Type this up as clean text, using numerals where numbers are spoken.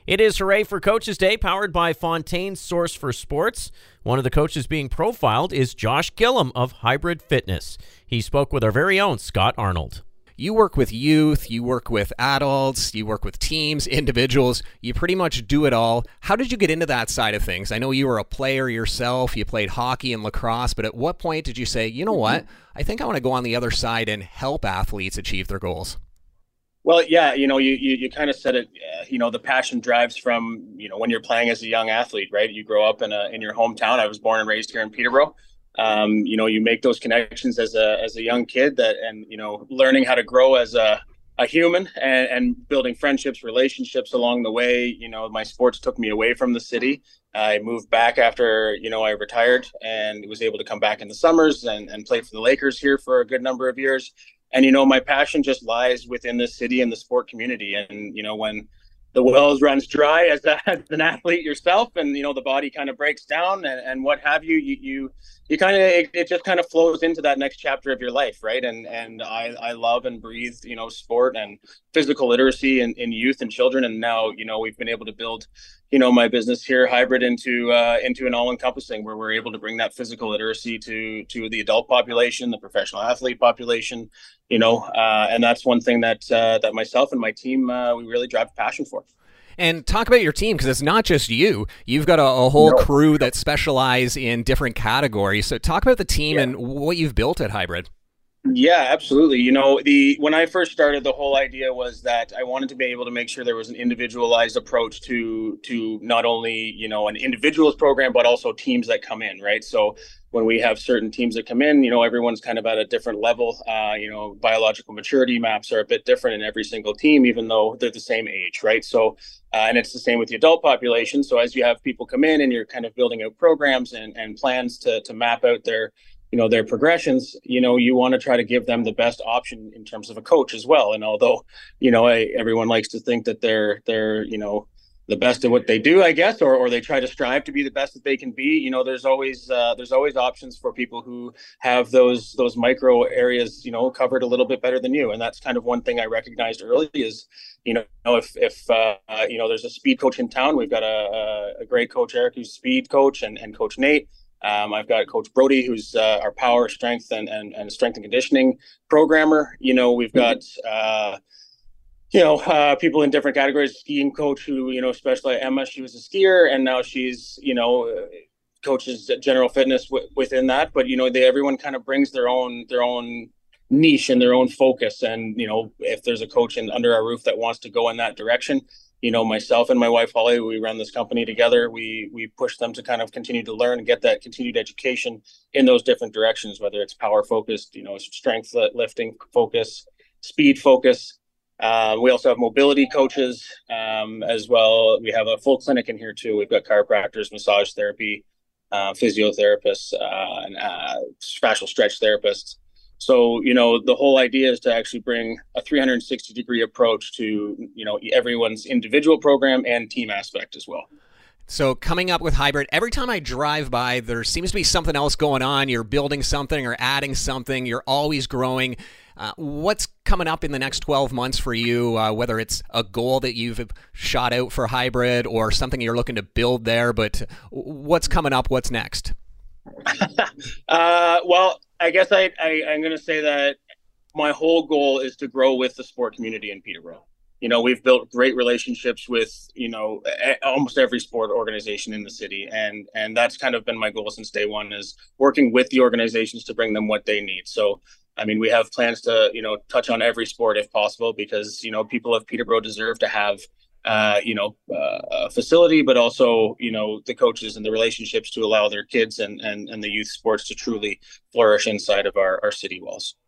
It is Hooray for Coaches Day, powered by Fontaine's Source for Sports. One of the coaches being profiled is Josh Gillum of Hybrid Fitness. He spoke with our very own Scott Arnold. You work with youth, you work with adults, you work with teams, individuals. You pretty much do it all. How did you get into that side of things? I know you were a player yourself. You played hockey and lacrosse, but at what point did you say, you know what, I think I want to go on the other side and help athletes achieve their goals? Well, yeah, you kind of said it. The passion drives from when you're playing as a young athlete, right? You grow up in your hometown. I was born and raised here in Peterborough. You make those connections as a young kid and learning how to grow as a human and building friendships, relationships along the way. My sports took me away from the city. I moved back after I retired and was able to come back in the summers and play for the Lakers here for a good number of years. And, my passion just lies within the city and the sport community. And, when the wells runs dry as an athlete yourself and, the body kind of breaks down and what have you kind of, it just kind of flows into that next chapter of your life. Right. And I love and breathe, sport and physical literacy in youth and children. And now, we've been able to build, my business here, Hybrid, into an all-encompassing where we're able to bring that physical literacy to the adult population, the professional athlete population, and that's one thing that myself and my team, we really drive passion for. And talk about your team, because it's not just you. You've got a whole crew that specialize in different categories. So talk about the team and what you've built at Hybrid. Yeah, absolutely. When I first started, the whole idea was that I wanted to be able to make sure there was an individualized approach to not only, an individual's program, but also teams that come in, right? So when we have certain teams that come in, everyone's kind of at a different level. Biological maturity maps are a bit different in every single team, even though they're the same age, right? So, and it's the same with the adult population. So as you have people come in and you're kind of building out programs and plans to map out their progressions, you want to try to give them the best option in terms of a coach as well. And although, everyone likes to think that they're the best at what they do, I guess, or they try to strive to be the best that they can be, there's always options for people who have those micro areas, covered a little bit better than you. And that's kind of one thing I recognized early is, if there's a speed coach in town, we've got a great coach, Eric, who's speed coach, and Coach Nate. I've got Coach Brody, who's our power, strength, and strength and conditioning programmer. We've got people in different categories. Skiing coach who especially Emma, she was a skier, and now she's coaches general fitness within that. But everyone kind of brings their own niche and their own focus. And if there's a coach under our roof that wants to go in that direction. Myself and my wife, Holly, we run this company together. We push them to kind of continue to learn and get that continued education in those different directions, whether it's power focused, strength lifting focus, speed focus. We also have mobility coaches as well. We have a full clinic in here too. We've got chiropractors, massage therapy, physiotherapists, and fascial stretch therapists. So, the whole idea is to actually bring a 360-degree approach to, everyone's individual program and team aspect as well. So coming up with Hybrid, every time I drive by, there seems to be something else going on. You're building something or adding something. You're always growing. What's coming up in the next 12 months for you, whether it's a goal that you've shot out for Hybrid or something you're looking to build there, but what's coming up? What's next? Well, I guess I'm going to say that my whole goal is to grow with the sport community in Peterborough. We've built great relationships with, almost every sport organization in the city. And that's kind of been my goal since day one, is working with the organizations to bring them what they need. So, we have plans to, touch on every sport if possible, because, people of Peterborough deserve to have a facility, but also, the coaches and the relationships to allow their kids and the youth sports to truly flourish inside of our city walls.